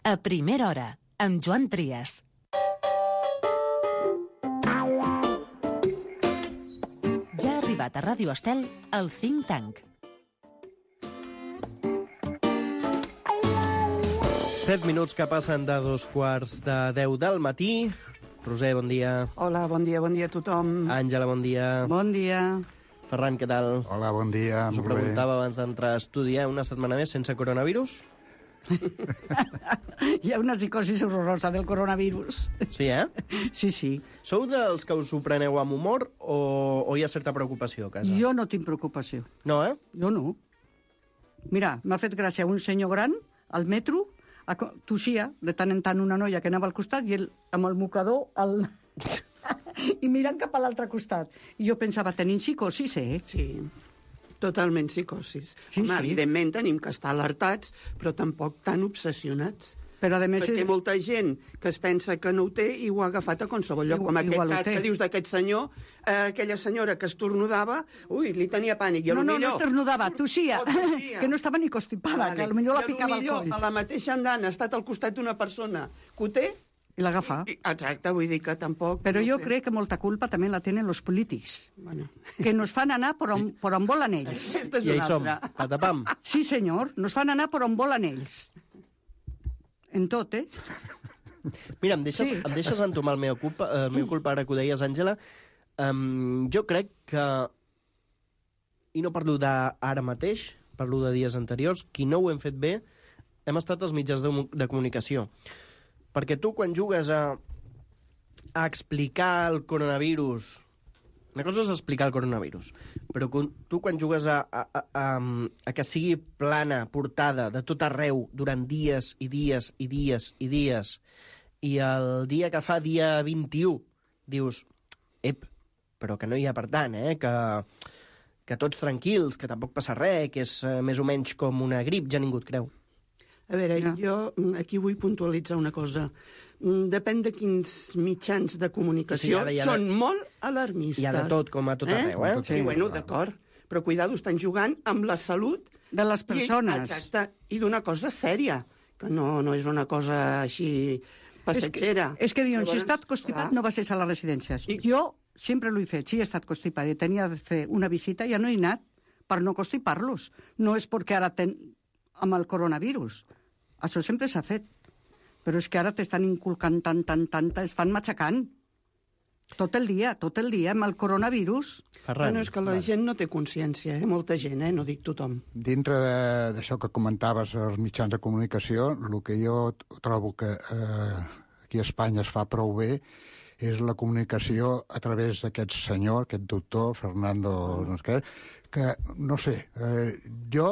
A primera hora, amb Joan Trias. Ja ha arribat a Ràdio Estel el Think Tank. 7 minuts que passen de 2:45 del matí. Roser, bon dia. Hola, bon dia a tothom. Àngela, bon dia. Bon dia. Ferran, què tal? Hola, bon dia. Us ho preguntava abans d'entrar a estudiar una setmana més sense coronavirus? Hi ha una psicosi horrorosa del coronavirus. Sí, eh? Sí, sí. Sou dels que us ho preneu amb humor o hi ha certa preocupació a casa? Jo no tinc preocupació. No, eh? Jo no. Mira, m'ha fet gràcia un senyor gran al metro, tossia de tant en tant una noia que anava al costat i ell amb el mocador i mirant cap a l'altre costat. I jo pensava, tenim psicosis, eh? Sí, totalment psicosis. Sí, Home, sí. evidentment tenim que estar alertats, però tampoc tan obsessionats. Però a més Perquè molta gent que es pensa que no ho té i ho ha agafat a qualsevol lloc, com aquest igual ho cas té. que dius d'aquest senyor, aquella senyora que estornudava, li tenia pànic, i No esternudava, tossia, que no estava ni constipada, que potser la picava al coll. A la mateixa andana ha estat al costat d'una persona que ho té, I l'agafa. exacte, vull dir que tampoc... Però no jo sé. crec que molta culpa també la tenen els polítics, Bueno. que nos fan anar per on volen ells. Aquesta és I ahí una som, altra. patapam. Sí, senyor, nos fan anar per on volen ells. En tot, eh? Mira, em deixes entomar el meu culpa ara que ho deies, Àngela. Jo crec que, i no parlo d'ara mateix, parlo de dies anteriors, qui no ho hem fet bé hem estat els mitjans de comunicació. Perquè tu, quan jugues a explicar el coronavirus... Una cosa és explicar el coronavirus, però tu, quan jugues a que sigui plana, portada, de tot arreu, durant dies i dies i dies i dies, i el dia que fa dia 21 dius, però que no hi ha per tant, que tots tranquils, que tampoc passa res, que és més o menys com una grip, ja ningú et creu. A veure, jo aquí vull puntualitzar una cosa. Depèn de quins mitjans de comunicació, Sí, són molt alarmistes. Hi ha de tot, com a tot arreu, eh? Sí, bueno, d'acord. Però cuidado, estan jugant amb la salut... De les persones. Exacte, i d'una cosa sèria, que no és una cosa així passatgera. És que diuen, si he Llavors, estat constipat clar. no vas a les residències. Jo sempre l'he fet, si he estat constipat i tenia de fer una visita, ja no he anat per no constipar-los. No és perquè ara amb el coronavirus. Això sempre s'ha fet. Però és que ara t'estan inculcant tant, estan matxacant. Tot el dia, amb el coronavirus. Ferran. Bueno, és que la gent no té consciència, molta gent, no dic tothom. Dintre d'això que comentaves, els mitjans de comunicació, el que jo trobo que aquí a Espanya es fa prou bé és la comunicació a través d'aquest senyor, aquest doctor, Fernando, que, no sé, jo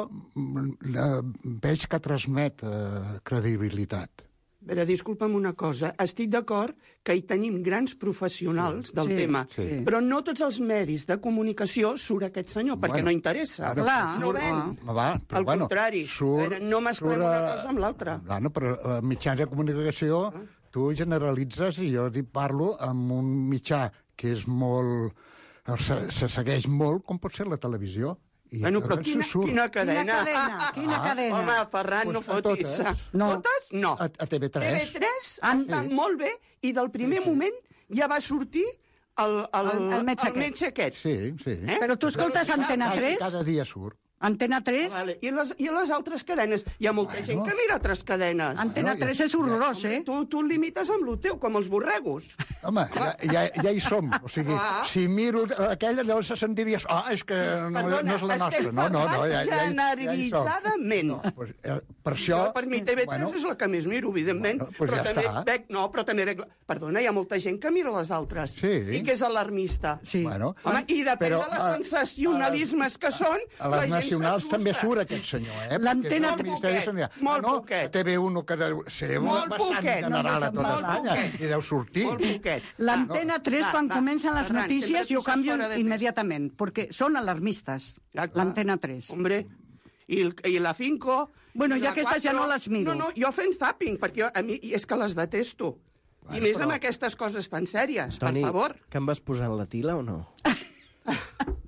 veig que transmet credibilitat. A veure, disculpa'm una cosa, estic d'acord que hi tenim grans professionals del tema, sí. però no tots els medis de comunicació surt aquest senyor, perquè no interessa. Clar, no ven. Però, Al contrari, no mesclem una cosa amb l'altra. Bueno, però mitjans de comunicació, tu generalitzes, i jo parlo amb un mitjà que és molt... se segueix molt, com pot ser la televisió. Bueno, però quina cadena? Quina cadena? Home, Ferran, no fotis. No. Totes? No. A TV3. TV3 ha estat molt bé i del primer moment ja va sortir el metge aquest. Sí. Però tu escoltes Antena 3? Cada dia surt. Antena 3? Vale. I les altres cadenes? Hi ha molta gent que mira altres cadenes. Antena 3 és horrorós, eh? Tu limites amb el teu, com els borregos. Home, ja hi som. O sigui, si miro aquella, llavors sentiries... és que no és la nostra. No, ja hi som. Generalitzadament. Per això... Per mi TV3 és la que més miro, evidentment. Pues ja està. Però també veig... Perdona, hi ha molta gent que mira les altres. Sí. I que és alarmista. Sí. Home, i depèn de les sensacionalismes que són, la gent nacionals també surt aquest senyor, L'Antena molt poquet. A TV1 que deu ser bastant general a tota Espanya i deu sortir. Molt poquet. L'Antena 3, quan comencen les notícies, jo canvio immediatament, perquè són alarmistes. L'Antena 3. Hombre, i la 5... Bueno, ja aquestes ja no les miro. No, jo fent zapping, perquè a mi és que les detesto. I més amb aquestes coses tan sèries, per favor. Que em vas posar en la tila o no?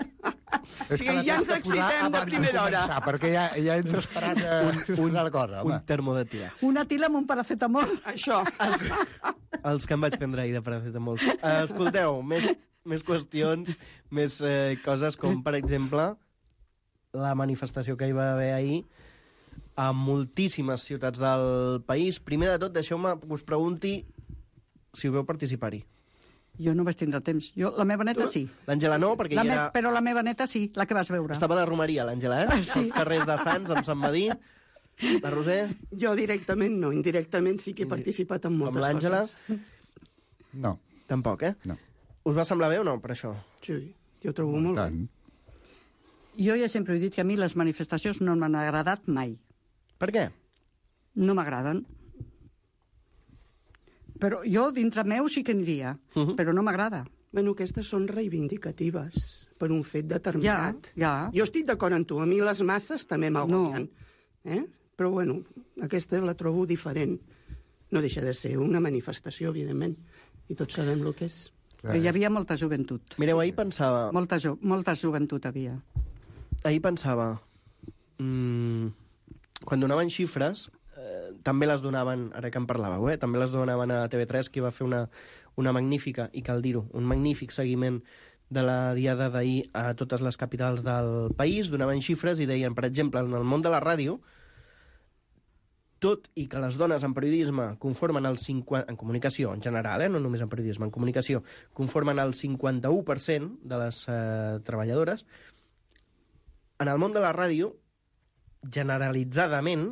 Sí, ja ens excitem de primera hora. Perquè ja entra esperant una cosa, home. Un termo de tia. Una tila amb un paracetamol. Això. Els que em vaig prendre ahir de paracetamol. Escolteu, més qüestions, més coses com, per exemple, la manifestació que hi va haver ahir a moltíssimes ciutats del país. Primer de tot, deixeu-me que us pregunti si ho veu participar-hi. Jo no vaig tindre temps. La meva neta sí. L'Àngela no, perquè era... Però la meva neta sí, la que vas veure. Estava de romeria, l'Àngela, Sí. Els carrers de Sants, amb Sant Madí. La Roser? Jo directament no, indirectament sí que he participat en moltes Amb l'Àngela? coses. No. Tampoc, eh? No. Us va semblar bé o no, per això? Sí, jo ho trobo molt bé. Tant. Jo ja sempre he dit que a mi les manifestacions no m'han agradat mai. Per què? No m'agraden. Però jo, dintre meu, sí que aniria, però no m'agrada. Bueno, aquestes són reivindicatives per un fet determinat. Ja. Jo estic d'acord amb tu, a mi les masses també m'agobien. No. Però, bueno, aquesta la trobo diferent. No deixa de ser una manifestació, evidentment, i tots sabem el que és. Però hi havia molta joventut. Mireu, ahir pensava... Molta joventut havia. Ahir pensava... quan donaven xifres, també les donaven, ara que en parlàveu, també les donaven a TV3, que va fer una magnífica, i cal dir-ho, un magnífic seguiment de la diada d'ahir a totes les capitals del país, donaven xifres i deien, per exemple, en el món de la ràdio, tot i que les dones en periodisme conformen el 50%, en comunicació en general, no només en periodisme, en comunicació, conformen el 51% de les treballadores, en el món de la ràdio, generalitzadament,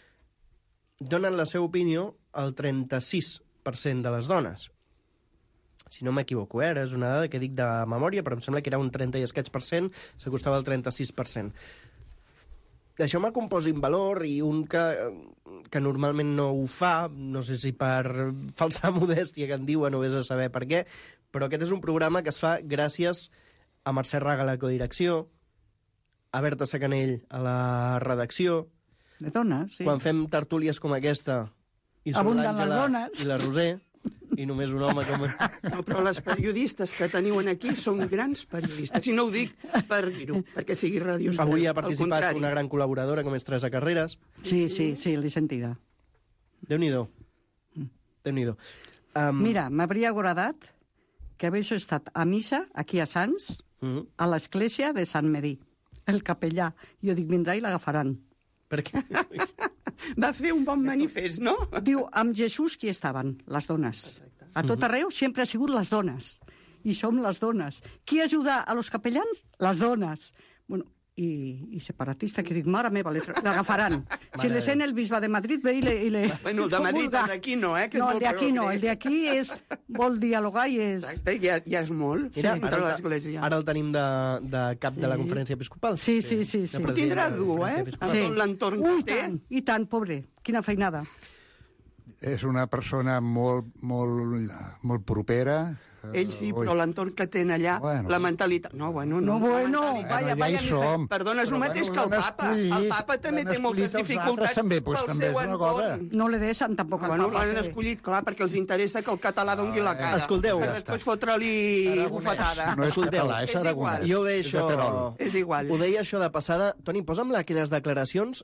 donen la seva opinió al 36% de les dones. Si no m'equivoco, és una dada que dic de memòria, però em sembla que era un 30 i escaig %, s'acostava al 36%. Deixeu-me que em posi en valor, i un que normalment no ho fa, no sé si per falsa modèstia que en diuen o vés a saber per què, però aquest és un programa que es fa gràcies a Mercè Raga a la codirecció, a Berta Sacanell a la redacció. De dones, sí. Quan fem tertúlies com aquesta, i són abunden les l'Àngela dones. i la Roser, i només un home com... No, però les periodistes que teniu aquí són grans periodistes. I no ho dic per dir-ho, perquè sigui Ràdio Estel. Avui ha participat una gran col·laboradora com és Teresa Carreras. Sí, l'he sentida. Déu-n'hi-do. Déu-n'hi-do. Mira, m'hauria agradat que hagués estat a missa, aquí a Sants, a l'església de Sant Medí, el capellà. Jo dic, vindrà i l'agafaran. Per què? Va fer un bon manifest, no? Diu, amb Jesús qui estaven? Les dones. A tot arreu sempre ha sigut les dones. I som les dones. Qui ajuda a los capellans? Les dones. Bueno, i separatista, que dic, mare meva, l'agafaran. Si le sent el bisbe de Madrid, ve i le... Bueno, el de Madrid, el d'aquí no, que no, el d'aquí no, el d'aquí vol dialogar i és... Exacte, ja és molt, Mira, dintre l'Església. Ara el tenim de cap de la conferència episcopal. Sí. Ho tindrà dur, amb tot l'entorn que té. I tant, pobre, quina feinada. És una persona molt propera. Ell sí, però l'entorn que tenen allà, la mentalitat... No, ja hi som. Perdona, és el mateix que el papa. El papa també té moltes dificultats pel seu entorn. No le deixen tampoc al papa. L'han escollit, clar, perquè els interessa que el català doni la cara. Escolteu. Per després fotre-li bufetada. No és català, és aragonès. Jo ho deixo... És igual. Ho deia això de passada. Toni, posa'm aquelles declaracions.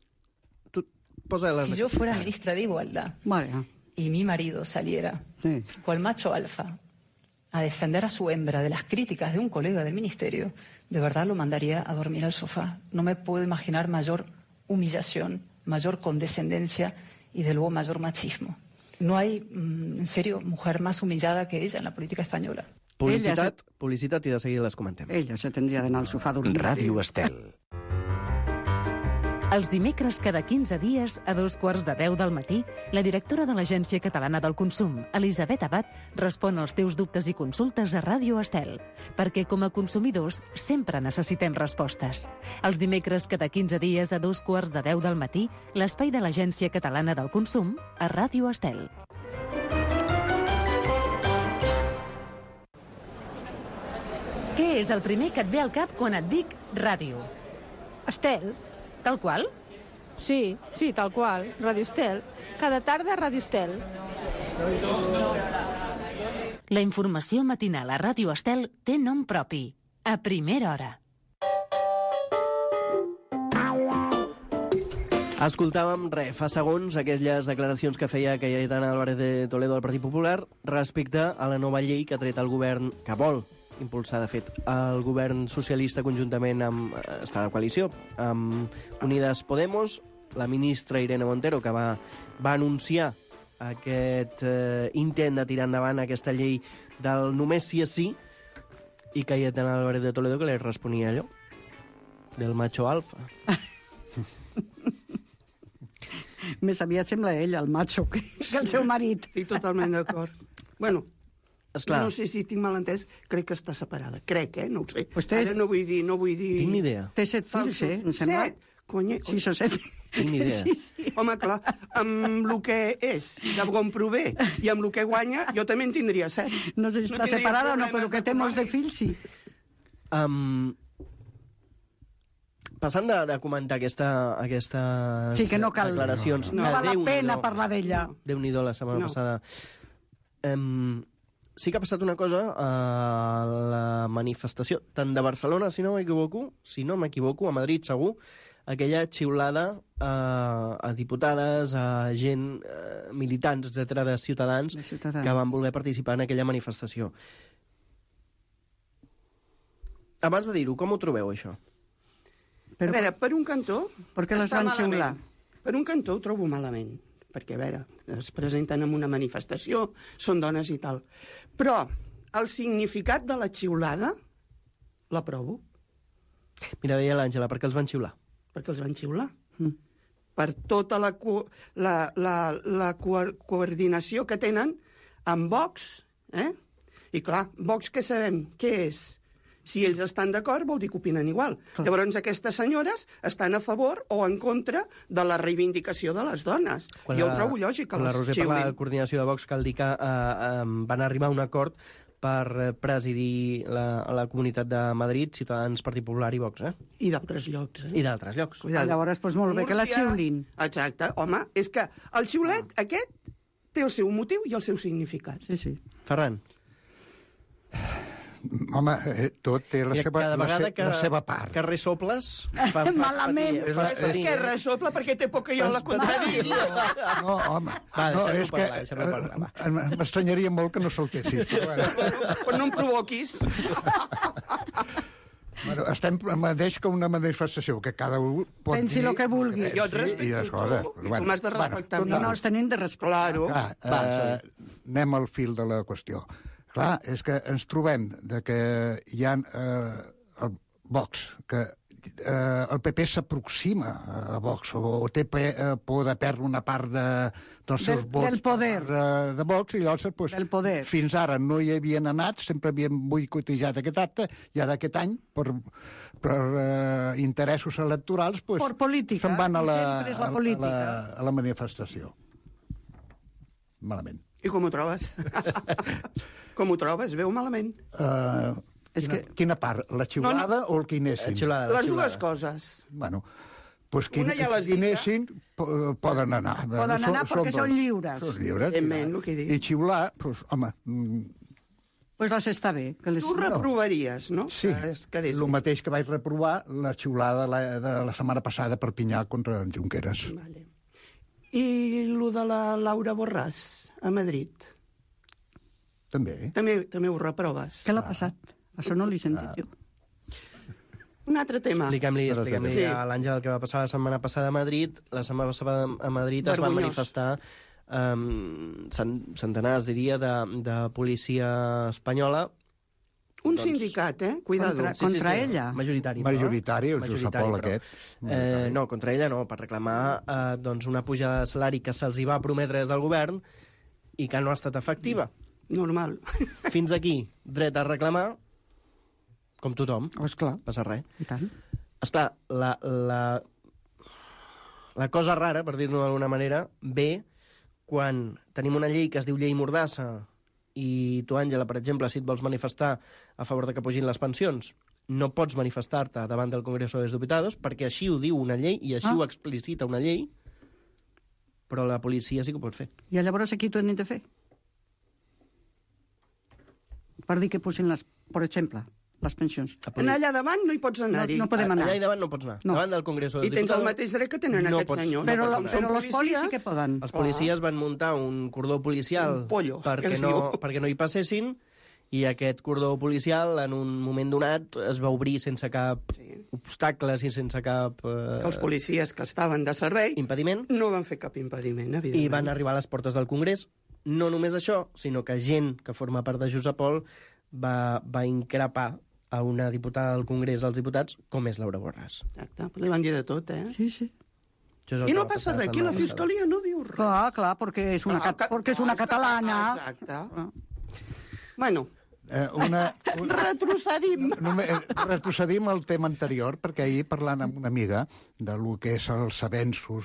Si yo fuera ministra de Igualdad y mi marido saliera cual macho alfa a defender a su hembra de las críticas de un colega del ministerio, de verdad lo mandaría a dormir al sofá. No me puedo imaginar mayor humillación, mayor condescendencia y, de luego, mayor machismo. No hay, en serio, mujer más humillada que ella en la política española. Publicitat i de seguida les comentem. Ella se tindria d'anar al sofà a dormir. Ràdio Estel. Els dimecres cada 15 dies, a 2:15 del matí, la directora de l'Agència Catalana del Consum, Elisabet Abad, respon als teus dubtes i consultes a Ràdio Estel, perquè com a consumidors sempre necessitem respostes. Els dimecres cada 15 dies, a 2:15 del matí, l'espai de l'Agència Catalana del Consum a Ràdio Estel. Què és el primer que et ve al cap quan et dic ràdio? Estel. Tal qual? Sí, tal qual. Ràdio Estel. Cada tarda Ràdio Estel. La informació matinal a Ràdio Estel té nom propi. A primera hora. Escoltàvem, fa segons, aquelles declaracions que feia Cayetana Álvarez de Toledo del Partit Popular respecte a la nova llei que ha tret el govern, que vol impulsar, de fet, el govern socialista conjuntament amb... està de coalició, amb Unidas Podemos, la ministra Irene Montero, que va anunciar aquest intent de tirar endavant aquesta llei del només sí és sí, i Cayetana Álvarez de Toledo, que li responia allò, del macho alfa. Més aviat sembla ell, el macho, que el seu marit. Estic totalment d'acord. Bueno, esclar. No sé si estic mal entès, crec que està separada. Crec, no ho sé. Pues ara no vull dir... Tinc ni idea. Té 7 fills, em sembla. 7? Conye... 6 o 7. Tinc ni idea. Sí. Home, clar, amb el que és, d'on prové, i amb el que guanya, jo també en tindria 7. No sé si està separada o no, però que té molts de fills, sí. Passant de comentar aquestes sí, que no cal, declaracions... No val la pena parlar d'ella. Déu-n'hi-do la setmana passada. Sí que ha passat una cosa a la manifestació, tant de Barcelona, si no m'equivoco, a Madrid segur, aquella xiulada a diputades, a gent, militants, etc de Ciutadans, que van voler participar en aquella manifestació. Abans de dir-ho, com ho trobeu, això? Però, a veure, per un cantó... Per què les van xiular? Per un cantó ho trobo malament, perquè, a veure, es presenten en una manifestació, són dones i tal. Però el significat de la xiulada l'aprovo. Mira, deia l'Àngela, per què els van xiular? Perquè els van xiular. Per tota la coordinació que tenen amb Vox. I clar, Vox què sabem? Què és? Si ells estan d'acord, vol dir que opinen igual. Llavors, aquestes senyores estan a favor o en contra de la reivindicació de les dones. Jo ho trobo lògic que les Roser xiulin. parla de coordinació de Vox, cal dir que van arribar a un acord per presidir la Comunitat de Madrid, Ciutadans, Partit Popular i Vox, I d'altres llocs, I d'altres llocs. Llavors, doncs molt bé que la xiulin. Exacte. Home, és que el xiulet aquest té el seu motiu i el seu significat. Sí, sí. Ferran. Home, tot té la seva part. Que ressoples... Malament. És que resopla perquè té por que jo la contradigui. No, home. No, és que m'estranyaria molt que no saltessis. Però no em provoquis. Bueno, estem mateix que una manifestació, que cada un pot dir... Pensi el que vulgui. Jo et respecto tu, i tu m'has de respectar. No, els tenim de respectar. Claro. Anem al fil de la qüestió. Clar, és que ens trobem que hi ha el Vox, que el PP s'aproxima a Vox, o té por de perdre una part dels seus vots del poder de Vox, i llavors pues, fins ara no hi havien anat, sempre havien boicotejat aquest acte, i ara aquest any, per interessos electorals, pues, se'n van a la manifestació. Malament. I com ho trobes? Com ho trobes? Veu malament? Quina part? La xiulada o el que hi anessin? Les dues coses. Bueno, doncs qui hi anessin poden anar. Poden anar perquè són lliures. Són lliures. I xiular, doncs, home... Doncs les està bé. Tu reprovaries, no? Sí, el mateix que vaig reprovar la xiulada de la setmana passada per Perpinyà contra en Junqueras. Vale. I el de la Laura Borràs, a Madrid? També. També ho reproves? Què l'ha passat? Això no l'he sentit jo. Un altre tema. Expliquem-li a l'Àngel el que va passar la setmana passada a Madrid. La setmana passada a Madrid es van manifestar centenars, diria, de policia espanyola. Un sindicat, Cuidado. Contra ella? Majoritari, el Josep Pol aquest. No, contra ella no, per reclamar una pujada de salari que se'ls hi va prometre des del govern i que no ha estat efectiva. Normal. Fins aquí, dret a reclamar, com tothom. Esclar. Passa res. I tant. Esclar, la cosa rara, per dir-ho d'alguna manera, ve quan tenim una llei que es diu Llei Mordassa i tu, Àngela, per exemple, si et vols manifestar a favor de que pugin les pensions, no pots manifestar-te davant del Congreso de los Diputados perquè així ho diu una llei i així ho explicita una llei, però la policia sí que ho pot fer. I llavors aquí t'ho hem de fer? Per dir que pusin les... Per exemple, les pensions. En allà davant no hi pots anar-hi. No podem anar. Allà davant no pots anar. Davant del Congreso dels I tens el Diputados mateix dret que tenen aquests senyors. Però els polis sí que poden. Els policies van muntar un cordó policial perquè no hi passessin, i aquest cordó policial, en un moment donat, es va obrir sense cap obstacles i sense cap... Els policies que estaven de servei impediment. No van fer cap impediment, evidentment. I van arribar a les portes del Congrés. No només això, sinó que gent que forma part de Josep Pol va increpar a una diputada del Congrés dels Diputats, com és Laura Borràs. Exacte, li van dir de tot, eh? Sí. I no passa res, aquí la Fiscalia no diu res. Clar, perquè és una catalana. Exacte. Bueno... Retrocedim al tema anterior, perquè ahir, parlant amb una amiga de lo que és els avenços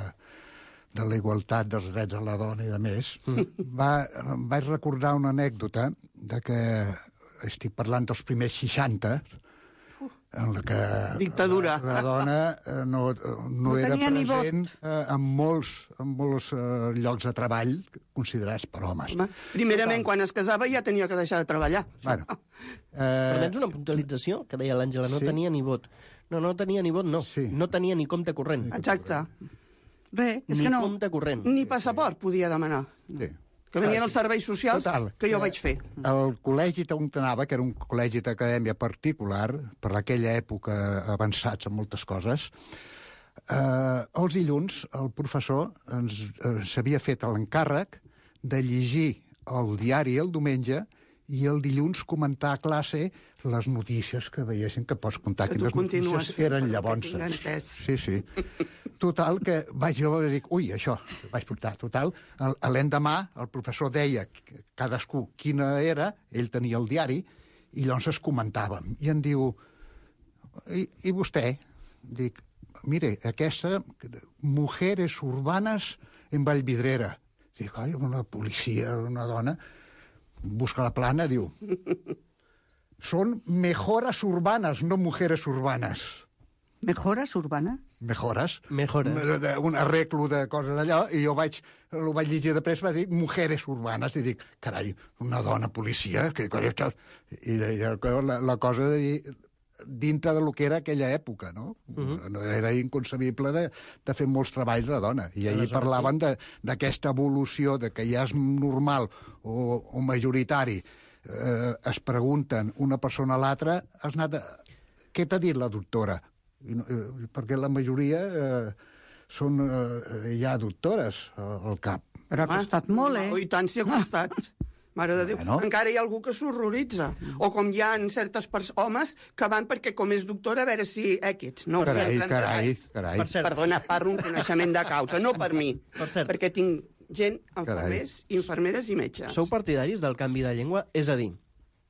de la igualtat dels drets a la dona i de més, vaig recordar una anècdota de que estic parlant dels primers 60, en la que dictadura. La dona no era present en molts llocs de treball considerats per homes. Primerament, quan es casava ja tenia que deixar de treballar. Bueno, Permets una puntualització, que deia l'Àngela, no tenia ni vot. No tenia ni vot, no. Sí. No tenia ni compte corrent. Exacte. Res, és que no. Ni compte corrent. Ni passaport podia demanar. Sí. Que venien els serveis socials, que jo vaig fer. El col·legi on anava, que era un col·legi d'acadèmia particular, per aquella època avançats en moltes coses, els dilluns el professor s'havia fet l'encàrrec de llegir el diari el diumenge i el dilluns comentar a classe les notícies que veiessin, que pots comptar que les notícies eren llavors. Sí. Total, que vaig dir, això, vaig portar. Total, l'endemà el professor deia cadascú quina era, ell tenia el diari, i llavors es comentàvem. I em diu, i vostè? Dic, mire, aquesta, mujeres urbanes en Vallvidrera. Dic, una policia, una dona, busca la plana, diu, són mejoras urbanas, no mujeres urbanas. Mejoras urbanas? Mejoras. Un arreglo de coses allò, i jo ho vaig llegir de pressa, va dir mujeres urbanes, i dic, carai, una dona policia, i la cosa dintre del que era aquella època, no? Era inconcebible de fer molts treballs de dona. I ahir parlaven d'aquesta evolució, de que ja és normal o majoritari, es pregunten una persona a l'altra, què t'ha dit la doctora? Perquè la majoria són ja doctores al cap. Però ha costat molt, eh? I tant si ha costat. Mare de Déu, encara hi ha algú que s'horroritza. O com hi ha certes homes que van perquè com és doctora a veure si aquests. No, carai. Perdona, parlo un coneixement de causa, no per mi. Perquè tinc gent, infermeres i metges. Sou partidaris del canvi de llengua? És a dir,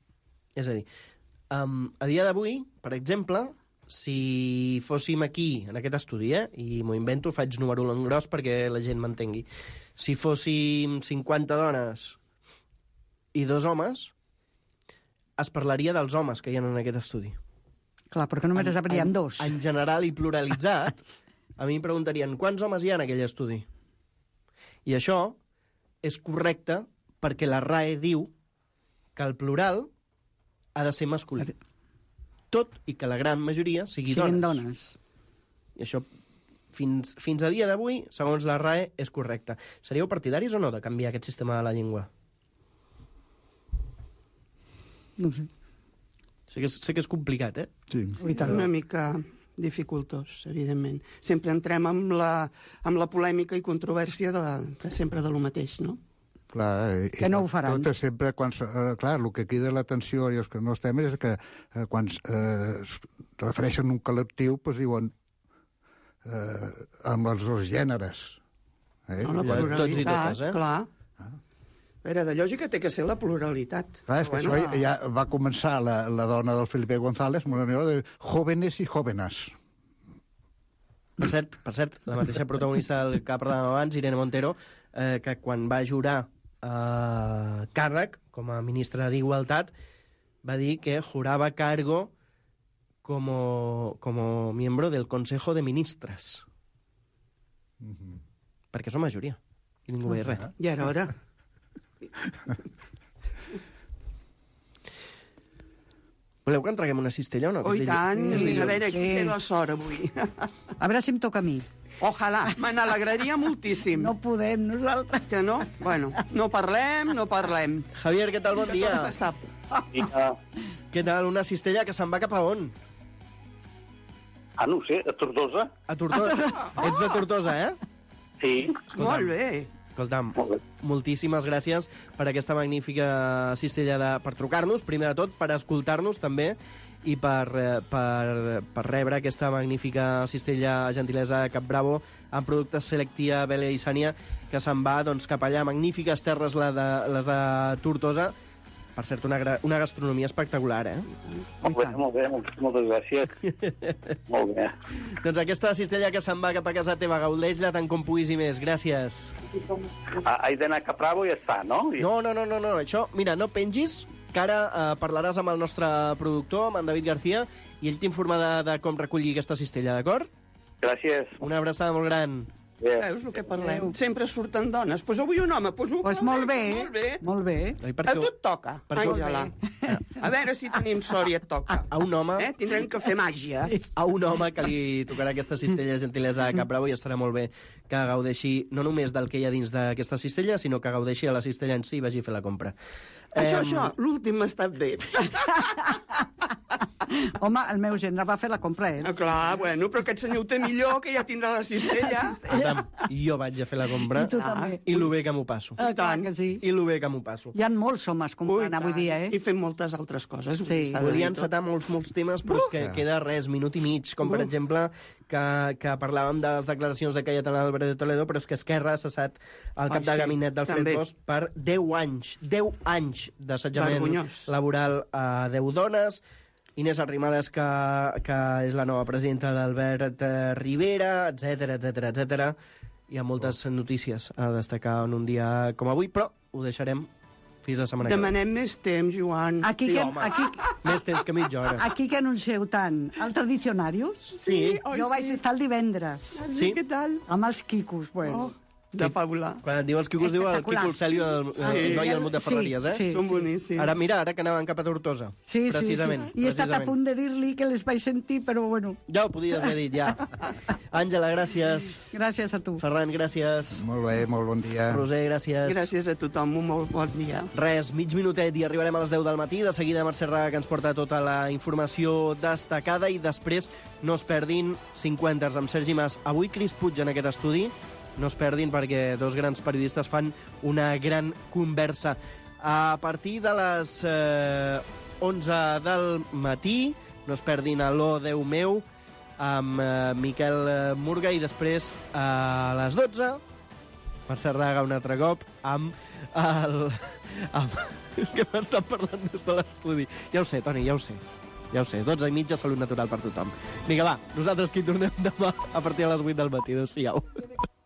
a dia d'avui, per exemple, si fóssim aquí, en aquest estudi, i m'ho invento, faig número en gros perquè la gent m'entengui, si fóssim 50 dones i 2 homes, es parlaria dels homes que hi ha en aquest estudi. Clar, perquè només habríem 2. En general i pluralitzat, a mi em preguntarien quants homes hi ha en aquell estudi? I això és correcte perquè la RAE diu que el plural ha de ser masculí. Tot i que la gran majoria siguin dones. I això, fins a dia d'avui, segons la RAE, és correcte. Seríeu partidaris o no de canviar aquest sistema de la llengua? No ho sé. Sé que és complicat, eh? Sí. Una mica dificultós, evidentment. Sempre entrem amb la polèmica i controvèrsia sempre de lo mateix, no? Clar, que no ho faran. Tot sempre, clar, el que crida l'atenció i els que no estem és que quan es refereixen a un col·lectiu, doncs diuen amb els 2 gèneres. No, la pluralitat, tots i totes, clar. A veure, de lògica té que ser la pluralitat. Clar, és que això ja va començar la dona del Felipe González, una de jóvenes i jóvenes. Per cert, la mateixa protagonista del que parlàvem abans, Irene Montero, que quan va jurar càrrec com a ministra d'Igualtat, va dir que jurava cargo como miembro del Consejo de Ministres. Perquè som majoria. I ningú veia res. Ja era hora. Voleu que en traguem una cistella o no? Oh, i tant. A veure, qui té la sort avui? A veure si em toca a mi. Ojalà, me n'alegraria moltíssim. No podem, nosaltres. Que no? Bueno, no parlem. Javier, què tal? Bon dia. Que tot se sap. Què tal? Una cistella que se'n va cap a on? No ho sé, a Tortosa. A Tortosa. Ets de Tortosa, Sí. Molt bé. Escolta'm, moltíssimes gràcies per aquesta magnífica cistella per trucar-nos, primer de tot, per escoltar-nos també, i per rebre aquesta magnífica cistella gentilesa de Cap Bravo amb productes Selectia, Bèlia i Sània, que se'n va cap allà. Magnífiques terres les de Tortosa. Per cert, una gastronomia espectacular, Molt bé, moltes gràcies. Molt bé. Doncs aquesta cistella que se'n va cap a casa teva, gaudeix-la tant com puguis i més. Gràcies. He d'anar a Cap Bravo i ja està, no? No. Això, mira, no pengis, que ara parlaràs amb el nostre productor, amb en David García, i ell t'informa de com recollir aquesta cistella, d'acord? Gràcies. Una abraçada molt gran. Veus el que parlem? Sempre surten dones. Doncs avui un home, molt bé. Molt bé. A tu et toca, Àngela. A veure si tenim sort i et toca. A un home... Tindrem que fer màgia. A un home que li tocarà aquesta cistella gentilesa a Cap Bravo, i estarà molt bé que gaudeixi no només del que hi ha dins d'aquesta cistella, sinó que gaudeixi a la cistella en si i vagi a fer la compra. Això, l'últim està bé. Home, el meu gendre va fer la compra, Clar, bueno, però aquest senyor ho té millor, que ja tindrà la cistella. Jo vaig a fer la compra. I tu també. I lo bé que m'ho passo. I tant. Que sí. I lo bé que m'ho passo. Hi ha molts homes comprant avui dia, I fent moltes altres coses. Sí. Podria encetar molts temes, però és que queda res, minut i mig, com per exemple que parlàvem de les declaracions de Cayetana Álvarez de Toledo, però és que Esquerra ha cessat el cap de gabinet d'Alfred Bosch per 10 anys. 10 anys d'assetjament laboral a 10 dones. Inés Arrimadas, que és la nova presidenta d'Albert Rivera, etc. Hi ha moltes notícies a destacar en un dia com avui, però ho deixarem fins la setmana que ve. Demanem més temps, Joan. Aquí, més temps que mitja hora. Aquí que anuncieu tant, el Tradicionarius? Sí. Jo vaig estar el divendres. Sí, què tal? Amb els quicos, bueno. De Paula. Quan et diu els quicos, diu el Quico Celio, el noi al Mut de Ferreries, Són boníssims. Ara, mira, ara que anaven cap a Tortosa. Sí. I he estat a punt de dir-li que les vaig sentir, però bueno. Ja ho podies haver dit, ja. Àngela, gràcies. Gràcies a tu. Ferran, gràcies. Molt bé, molt bon dia. Roser, gràcies. Gràcies a tothom, un molt bon dia. Res, mig minutet i arribarem a les 10 del matí. De seguida Mercè Raga, que ens porta tota la informació destacada, i després no es perdin 50 amb Sergi Mas. Avui Cris Puig en aquest estudi. No es perdin perquè dos grans periodistes fan una gran conversa. A partir de les 11 del matí, no es perdin a l'O Déu meu, amb Miquel Murga, i després a les 12, Mercè Raga un altre cop, amb el... És que m'estan parlant des de l'estudi. Ja ho sé, Toni, ja ho sé. 12:30, salut natural per tothom. Vinga, va, nosaltres que hi tornem demà a partir de les 8 del matí. Adéu-siau.